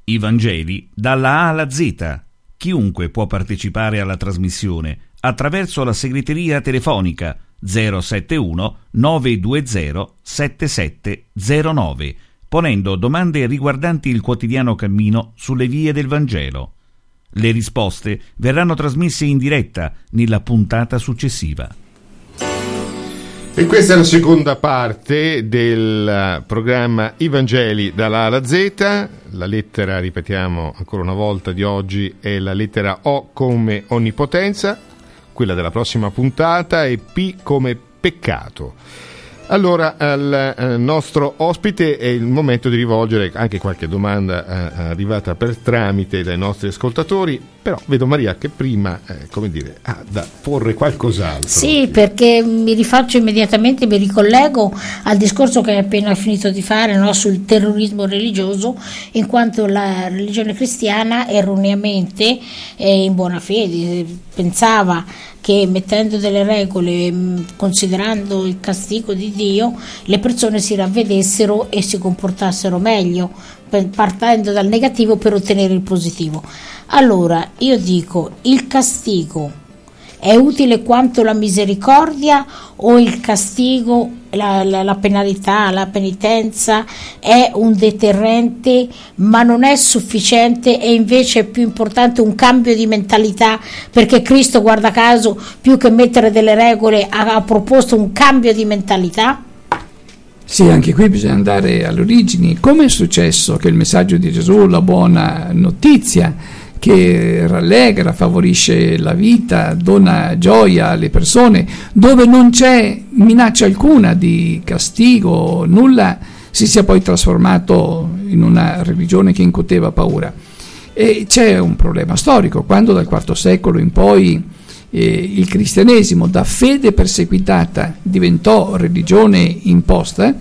I Vangeli dalla A alla Z. Chiunque può partecipare alla trasmissione attraverso la segreteria telefonica 071 920 7709, ponendo domande riguardanti il quotidiano cammino sulle vie del Vangelo. Le risposte verranno trasmesse in diretta nella puntata successiva. E questa è la seconda parte del programma I Vangeli dalla A alla Z. La lettera, ripetiamo ancora una volta, di oggi è la lettera O come onnipotenza, quella della prossima puntata è P come peccato. Allora, al nostro ospite è il momento di rivolgere anche qualche domanda arrivata per tramite dai nostri ascoltatori, però vedo Maria che prima, ha da porre qualcos'altro. Sì, perché mi rifaccio immediatamente, mi ricollego al discorso che hai appena finito di fare, no, sul terrorismo religioso, in quanto la religione cristiana erroneamente e in buona fede pensava che mettendo delle regole, considerando il castigo di Dio, le persone si ravvedessero e si comportassero meglio, partendo dal negativo per ottenere il positivo. Allora, io dico, il castigo è utile quanto la misericordia, o il castigo, la penalità, la penitenza è un deterrente ma non è sufficiente, e invece è più importante un cambio di mentalità, perché Cristo, guarda caso, più che mettere delle regole ha proposto un cambio di mentalità? Sì, anche qui bisogna andare alle origini. Come è successo che il messaggio di Gesù, la buona notizia che rallegra, favorisce la vita, dona gioia alle persone, dove non c'è minaccia alcuna di castigo, nulla, si sia poi trasformato in una religione che incuteva paura? E c'è un problema storico. Quando dal IV secolo in poi il cristianesimo, da fede perseguitata, diventò religione imposta,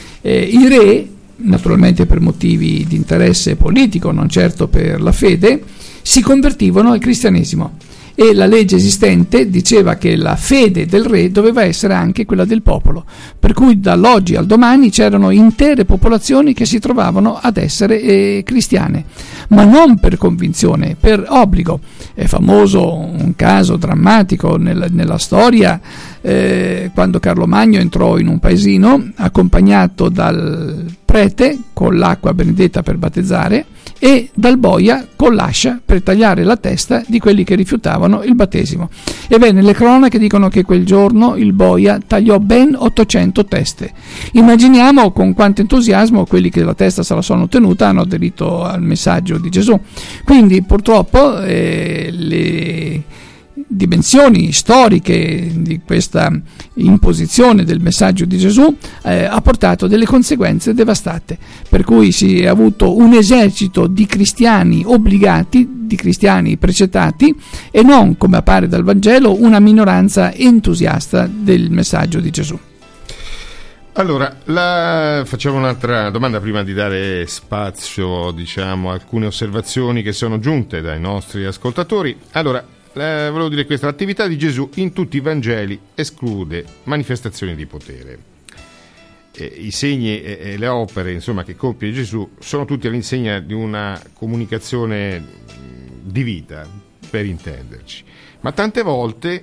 i re, naturalmente per motivi di interesse politico, non certo per la fede, si convertivano al cristianesimo, e la legge esistente diceva che la fede del re doveva essere anche quella del popolo, per cui dall'oggi al domani c'erano intere popolazioni che si trovavano ad essere cristiane, ma non per convinzione, per obbligo. È famoso un caso drammatico nella storia, quando Carlo Magno entrò in un paesino accompagnato dal prete con l'acqua benedetta per battezzare e dal boia con l'ascia per tagliare la testa di quelli che rifiutavano il battesimo. Ebbene, le cronache dicono che quel giorno il boia tagliò ben 800 teste. Immaginiamo con quanto entusiasmo quelli che la testa se la sono tenuta hanno aderito al messaggio di Gesù. Quindi purtroppo le dimensioni storiche di questa imposizione del messaggio di Gesù ha portato delle conseguenze devastate, per cui si è avuto un esercito di cristiani obbligati, di cristiani precetati, e non, come appare dal Vangelo, una minoranza entusiasta del messaggio di Gesù. Allora, facciamo un'altra domanda prima di dare spazio, a alcune osservazioni che sono giunte dai nostri ascoltatori. Allora, volevo dire questo: l'attività di Gesù in tutti i Vangeli esclude manifestazioni di potere. I segni e le opere, che compie Gesù sono tutti all'insegna di una comunicazione di vita, per intenderci. Ma tante volte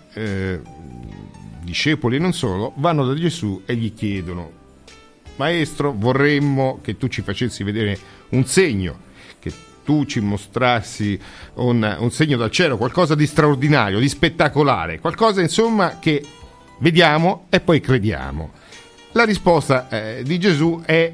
discepoli e non solo vanno da Gesù e gli chiedono: Maestro, vorremmo che tu ci facessi vedere un segno, che tu ci mostrassi un segno dal cielo, qualcosa di straordinario, di spettacolare, qualcosa che vediamo e poi crediamo. La risposta di Gesù è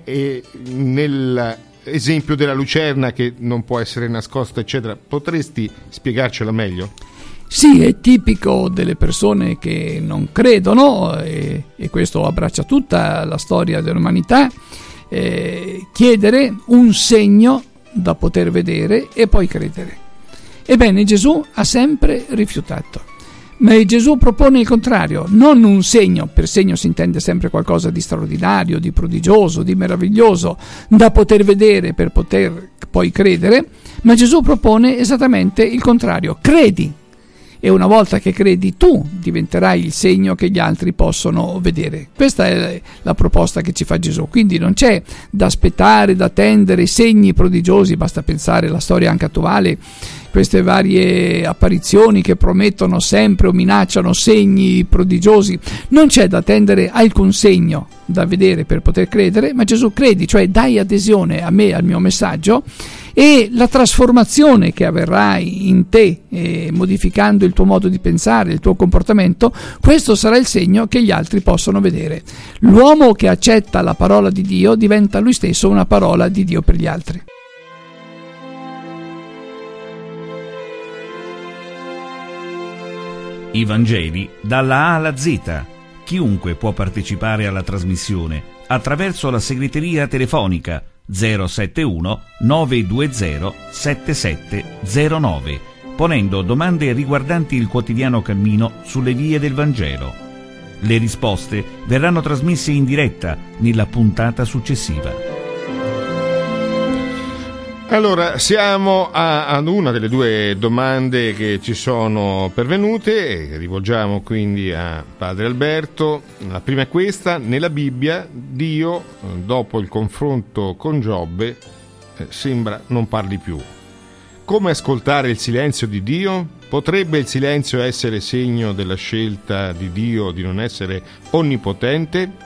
nell'esempio della lucerna che non può essere nascosta, eccetera. Potresti spiegarcela meglio? Sì, è tipico delle persone che non credono, e questo abbraccia tutta la storia dell'umanità, chiedere un segno da poter vedere e poi credere. Ebbene, Gesù ha sempre rifiutato. Ma Gesù propone il contrario, non un segno, per segno si intende sempre qualcosa di straordinario, di prodigioso, di meraviglioso, da poter vedere per poter poi credere, ma Gesù propone esattamente il contrario: credi. e una volta che credi tu diventerai il segno che gli altri possono vedere. Questa è la proposta che ci fa Gesù, quindi non c'è da aspettare, da attendere segni prodigiosi, basta pensare alla storia anche attuale, queste varie apparizioni che promettono sempre o minacciano segni prodigiosi. Non c'è da attendere alcun segno da vedere per poter credere, ma Gesù credi, cioè dai adesione a me, al mio messaggio, e la trasformazione che avverrai in te, modificando il tuo modo di pensare, il tuo comportamento, questo sarà il segno che gli altri possono vedere. L'uomo che accetta la parola di Dio diventa lui stesso una parola di Dio per gli altri. I Vangeli dalla A alla Z. Chiunque può partecipare alla trasmissione attraverso la segreteria telefonica 071 920 7709, ponendo domande riguardanti il quotidiano cammino sulle vie del Vangelo. Le risposte verranno trasmesse in diretta nella puntata successiva. Allora, siamo ad una delle due domande che ci sono pervenute e rivolgiamo quindi a Padre Alberto. La prima è questa: nella Bibbia Dio, dopo il confronto con Giobbe, sembra non parli più. Come ascoltare il silenzio di Dio? Potrebbe il silenzio essere segno della scelta di Dio di non essere onnipotente?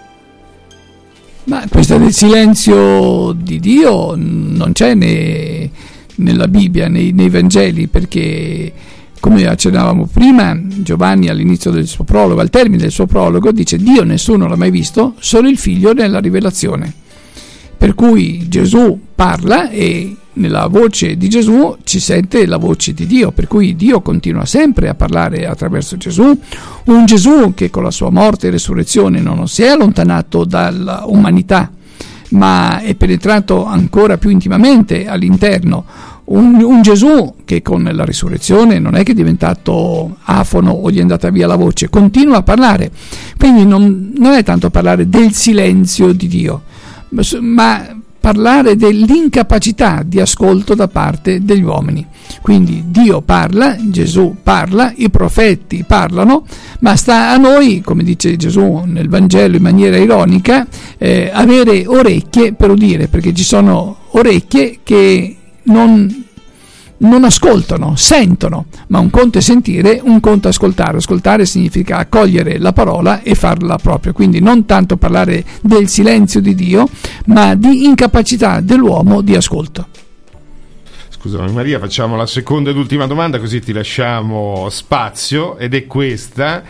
Ma questo del silenzio di Dio non c'è nella Bibbia, nei Vangeli, perché, come accennavamo prima, Giovanni all'inizio del suo prologo, al termine del suo prologo, dice: Dio nessuno l'ha mai visto, solo il Figlio nella rivelazione. Per cui Gesù parla e nella voce di Gesù ci sente la voce di Dio, per cui Dio continua sempre a parlare attraverso Gesù, un Gesù che con la sua morte e resurrezione non si è allontanato dall'umanità, ma è penetrato ancora più intimamente all'interno, un Gesù che con la risurrezione non è che è diventato afono o gli è andata via la voce, continua a parlare, quindi non è tanto parlare del silenzio di Dio, ma parlare dell'incapacità di ascolto da parte degli uomini. Quindi Dio parla, Gesù parla, i profeti parlano, ma sta a noi, come dice Gesù nel Vangelo in maniera ironica, avere orecchie per udire, perché ci sono orecchie che non ascoltano, sentono, ma un conto è sentire, un conto è ascoltare. Ascoltare significa accogliere la parola e farla propria, quindi non tanto parlare del silenzio di Dio, ma di incapacità dell'uomo di ascolto. Scusami Maria, facciamo la seconda ed ultima domanda, così ti lasciamo spazio, ed è questa: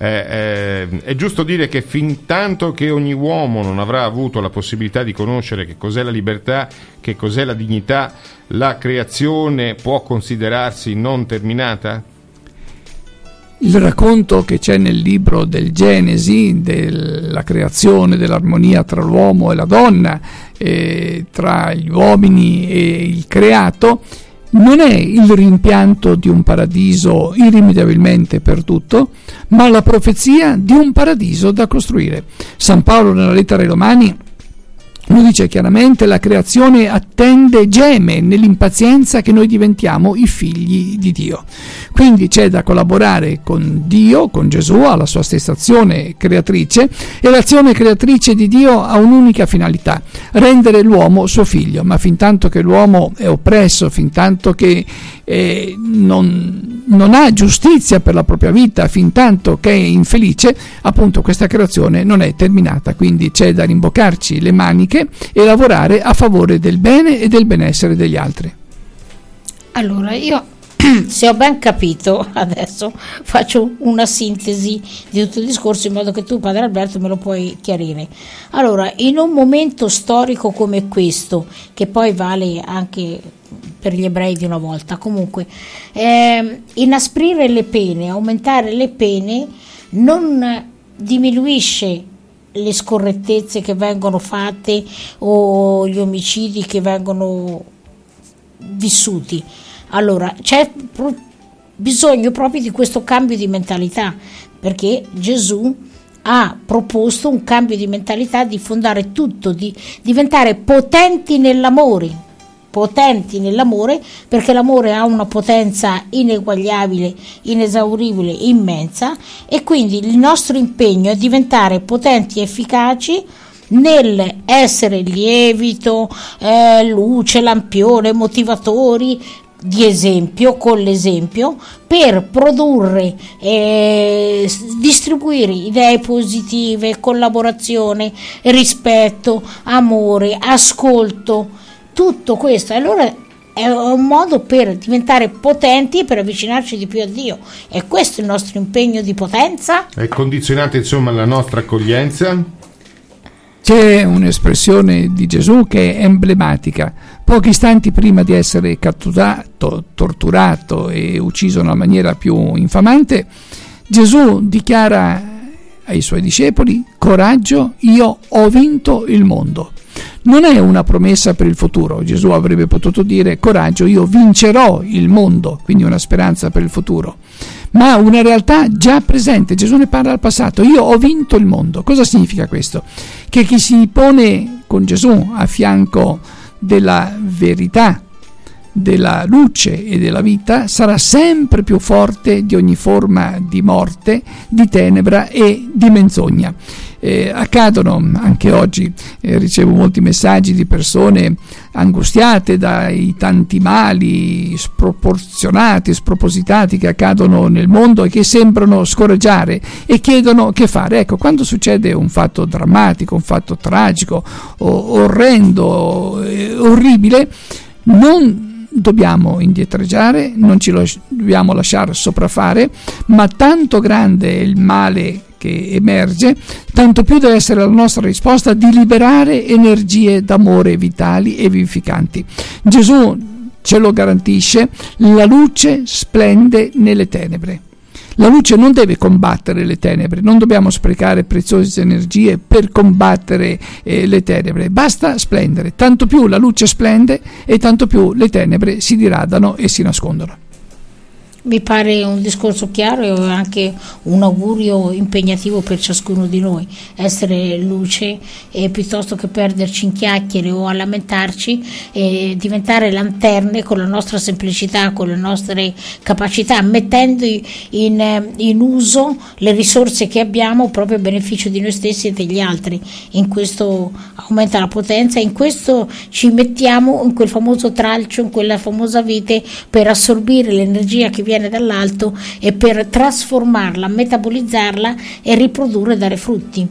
è giusto dire che fin tanto che ogni uomo non avrà avuto la possibilità di conoscere che cos'è la libertà, che cos'è la dignità, la creazione può considerarsi non terminata? Il racconto che c'è nel libro del Genesi, della creazione, dell'armonia tra l'uomo e la donna, tra gli uomini e il creato, non è il rimpianto di un paradiso irrimediabilmente perduto, ma la profezia di un paradiso da costruire. San Paolo nella lettera ai Romani lo dice chiaramente: la creazione attende e geme nell'impazienza che noi diventiamo i figli di Dio. Quindi c'è da collaborare con Dio, con Gesù, alla sua stessa azione creatrice, e l'azione creatrice di Dio ha un'unica finalità: rendere l'uomo suo figlio. Ma fin tanto che l'uomo è oppresso, fin tanto che non ha giustizia per la propria vita, fin tanto che è infelice, appunto questa creazione non è terminata. Quindi c'è da rimboccarci le maniche e lavorare a favore del bene e del benessere degli altri. Allora, io, se ho ben capito, adesso faccio una sintesi di tutto il discorso in modo che tu, Padre Alberto, me lo puoi chiarire. Allora, in un momento storico come questo, che poi vale anche per gli ebrei di una volta, comunque inasprire le pene, aumentare le pene non diminuisce le scorrettezze che vengono fatte o gli omicidi che vengono vissuti. Allora c'è bisogno proprio di questo cambio di mentalità, perché Gesù ha proposto un cambio di mentalità, di fondare tutto, di diventare potenti nell'amore, potenti nell'amore, perché l'amore ha una potenza ineguagliabile, inesauribile, immensa, e quindi il nostro impegno è diventare potenti e efficaci nel essere lievito, luce, lampione, motivatori di esempio, con l'esempio, per produrre e distribuire idee positive, collaborazione, rispetto, amore, ascolto, tutto questo. Allora è un modo per diventare potenti e per avvicinarci di più a Dio. E questo è il nostro impegno di potenza. È condizionata insomma la nostra accoglienza. C'è un'espressione di Gesù che è emblematica. Pochi istanti prima di essere catturato, torturato e ucciso in una maniera più infamante, Gesù dichiara ai suoi discepoli: coraggio, io ho vinto il mondo. Non è una promessa per il futuro. Gesù avrebbe potuto dire: coraggio, io vincerò il mondo, quindi una speranza per il futuro, ma una realtà già presente. Gesù ne parla al passato: io ho vinto il mondo. Cosa significa questo? Che chi si pone con Gesù a fianco della verità, della luce e della vita sarà sempre più forte di ogni forma di morte, di tenebra e di menzogna. Accadono anche oggi, ricevo molti messaggi di persone angustiate dai tanti mali sproporzionati, spropositati che accadono nel mondo e che sembrano scoraggiare e chiedono che fare. Ecco, quando succede un fatto drammatico, un fatto tragico, orrendo, orribile, non dobbiamo indietreggiare, non ci dobbiamo lasciare sopraffare, ma tanto grande è il male che emerge, tanto più deve essere la nostra risposta di liberare energie d'amore vitali e vivificanti. Gesù ce lo garantisce: la luce splende nelle tenebre. La luce non deve combattere le tenebre, non dobbiamo sprecare preziose energie per combattere le tenebre, basta splendere. Tanto più la luce splende e tanto più le tenebre si diradano e si nascondono. Mi pare un discorso chiaro e anche un augurio impegnativo per ciascuno di noi, essere luce e piuttosto che perderci in chiacchiere o a lamentarci, diventare lanterne con la nostra semplicità, con le nostre capacità, mettendo in uso le risorse che abbiamo proprio a beneficio di noi stessi e degli altri. In questo aumenta la potenza, in questo ci mettiamo in quel famoso tralcio, in quella famosa vite, per assorbire l'energia che viene dall'alto e per trasformarla, metabolizzarla e riprodurre e dare frutti.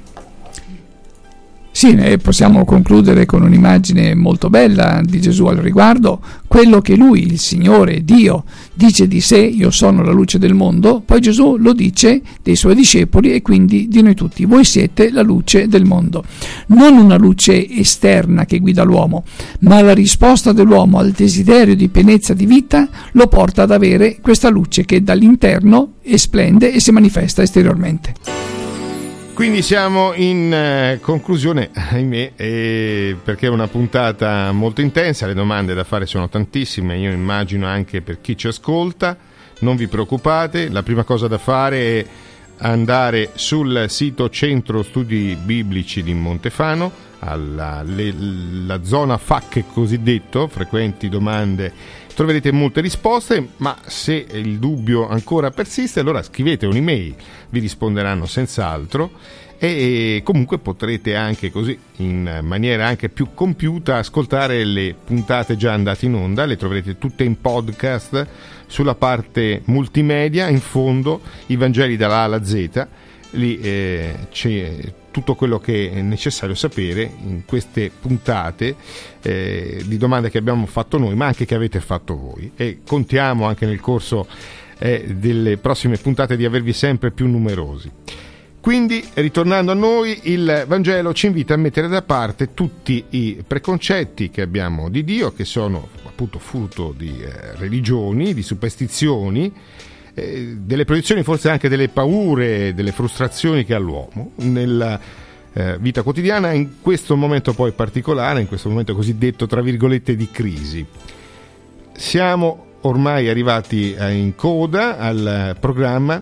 Sì, possiamo concludere con un'immagine molto bella di Gesù al riguardo. Quello che lui, il Signore Dio, dice di sé: io sono la luce del mondo, poi Gesù lo dice dei suoi discepoli e quindi di noi tutti: voi siete la luce del mondo. Non una luce esterna che guida l'uomo, ma la risposta dell'uomo al desiderio di pienezza di vita lo porta ad avere questa luce che dall'interno esplende e si manifesta esteriormente. Quindi siamo in conclusione, ahimè, perché è una puntata molto intensa, le domande da fare sono tantissime, io immagino anche per chi ci ascolta. Non vi preoccupate, la prima cosa da fare è andare sul sito Centro Studi Biblici di Montefano, la zona FAQ cosiddetto, frequenti domande, troverete molte risposte, ma se il dubbio ancora persiste, allora scrivete un'email, vi risponderanno senz'altro, e comunque potrete anche così, in maniera anche più compiuta, ascoltare le puntate già andate in onda. Le troverete tutte in podcast sulla parte multimedia, in fondo i Vangeli dalla A alla Z. Lì c'è tutto quello che è necessario sapere in queste puntate di domande che abbiamo fatto noi, ma anche che avete fatto voi, e contiamo anche nel corso delle prossime puntate di avervi sempre più numerosi. Quindi, ritornando a noi, il Vangelo ci invita a mettere da parte tutti i preconcetti che abbiamo di Dio, che sono appunto frutto di religioni, di superstizioni, delle proiezioni, forse anche delle paure, delle frustrazioni che ha l'uomo nella vita quotidiana, in questo momento poi particolare, in questo momento cosiddetto tra virgolette di crisi. Siamo ormai arrivati in coda al programma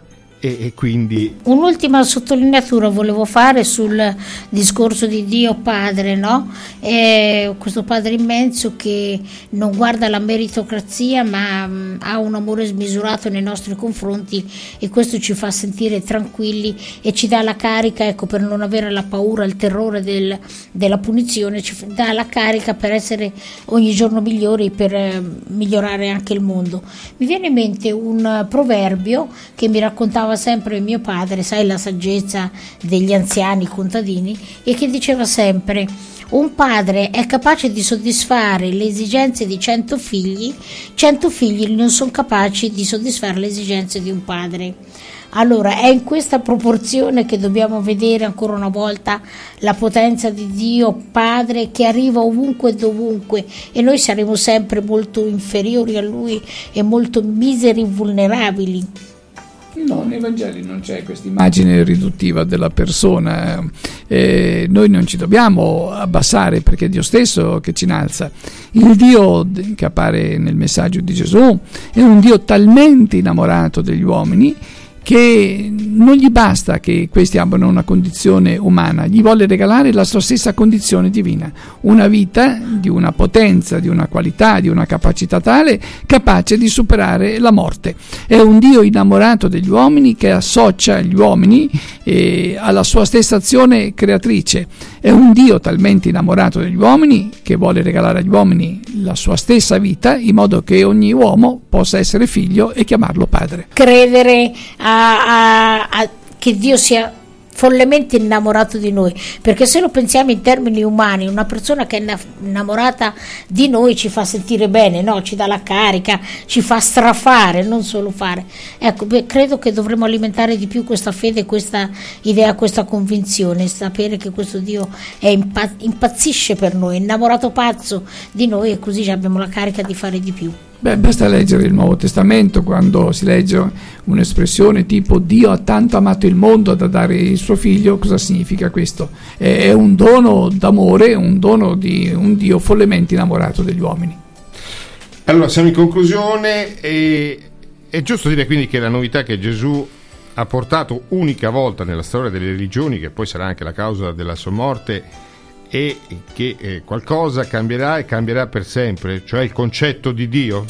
e quindi... Un'ultima sottolineatura volevo fare sul discorso di Dio Padre, no? Questo Padre immenso che non guarda la meritocrazia, ma ha un amore smisurato nei nostri confronti, e questo ci fa sentire tranquilli e ci dà la carica, ecco, per non avere la paura, il terrore della punizione, ci dà la carica per essere ogni giorno migliori, per migliorare anche il mondo. Mi viene in mente un proverbio che mi raccontava sempre mio padre, sai, la saggezza degli anziani contadini, e che diceva sempre: un padre è capace di soddisfare le esigenze di 100 figli, 100 figli non sono capaci di soddisfare le esigenze di un padre. Allora è in questa proporzione che dobbiamo vedere ancora una volta la potenza di Dio Padre, che arriva ovunque e dovunque, e noi saremo sempre molto inferiori a Lui e molto miseri, vulnerabili. No, nei Vangeli non c'è questa immagine riduttiva della persona. Noi non ci dobbiamo abbassare, perché è Dio stesso che ci innalza. Il Dio che appare nel messaggio di Gesù è un Dio talmente innamorato degli uomini che non gli basta che questi abbiano una condizione umana, gli vuole regalare la sua stessa condizione divina, una vita di una potenza, di una qualità, di una capacità tale, capace di superare la morte. È un Dio innamorato degli uomini, che associa gli uomini alla sua stessa azione creatrice. È un Dio talmente innamorato degli uomini che vuole regalare agli uomini la sua stessa vita, in modo che ogni uomo possa essere figlio e chiamarlo padre. Credere che Dio sia follemente innamorato di noi, perché se lo pensiamo in termini umani, una persona che è innamorata di noi ci fa sentire bene, no? Ci dà la carica, ci fa strafare, non solo fare. Ecco, credo che dovremmo alimentare di più questa fede, questa idea, questa convinzione, sapere che questo Dio impazzisce per noi, è innamorato pazzo di noi, e così abbiamo la carica di fare di più. Basta leggere il Nuovo Testamento, quando si legge un'espressione tipo Dio ha tanto amato il mondo da dare il suo figlio. Cosa significa questo? È un dono d'amore, un dono di un Dio follemente innamorato degli uomini. Allora, siamo in conclusione, e è giusto dire quindi che la novità che Gesù ha portato unica volta nella storia delle religioni, che poi sarà anche la causa della sua morte, e che qualcosa cambierà, e cambierà per sempre, cioè il concetto di Dio?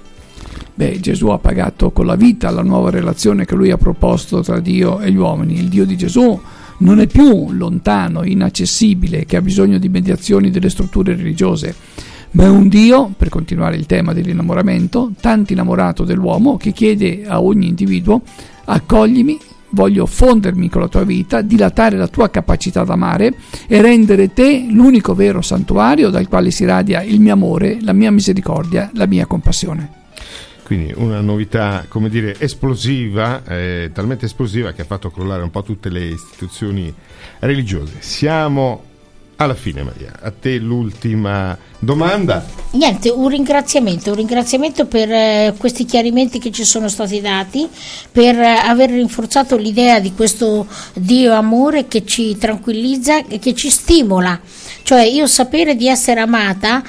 Gesù ha pagato con la vita la nuova relazione che lui ha proposto tra Dio e gli uomini. Il Dio di Gesù non è più lontano, inaccessibile, che ha bisogno di mediazioni delle strutture religiose, ma è un Dio, per continuare il tema dell'innamoramento, tanto innamorato dell'uomo che chiede a ogni individuo: accoglimi, voglio fondermi con la tua vita, dilatare la tua capacità d'amare e rendere te l'unico vero santuario dal quale si radia il mio amore, la mia misericordia, la mia compassione. Quindi una novità, come dire, esplosiva, talmente esplosiva che ha fatto crollare un po' tutte le istituzioni religiose. Siamo alla fine, Maria. A te l'ultima domanda. Niente, un ringraziamento per questi chiarimenti che ci sono stati dati, per aver rinforzato l'idea di questo Dio amore che ci tranquillizza e che ci stimola. Cioè, io sapere di essere amata,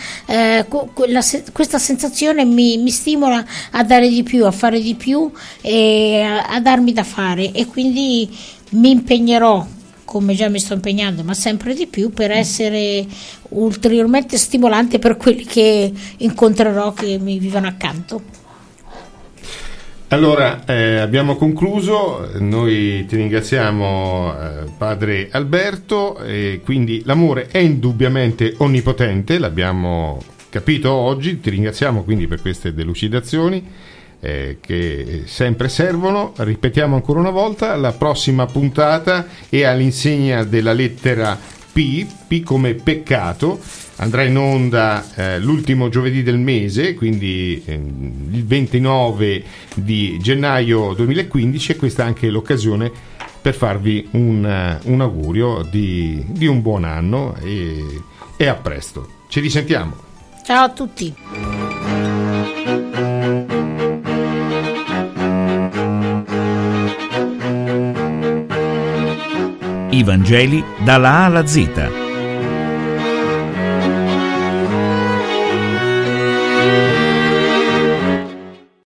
questa sensazione mi stimola a dare di più, a fare di più e a darmi da fare, e quindi mi impegnerò, come già mi sto impegnando, ma sempre di più, per essere ulteriormente stimolante per quelli che incontrerò, che mi vivono accanto. Allora, abbiamo concluso, noi ti ringraziamo, padre Alberto, e quindi l'amore è indubbiamente onnipotente, l'abbiamo capito oggi, ti ringraziamo quindi per queste delucidazioni che sempre servono. Ripetiamo ancora una volta, la prossima puntata è all'insegna della lettera P come peccato, andrà in onda l'ultimo giovedì del mese, quindi il 29 di gennaio 2015, e questa è anche l'occasione per farvi un augurio di un buon anno, e a presto. Ci risentiamo. Ciao a tutti. I Vangeli dalla A alla Z.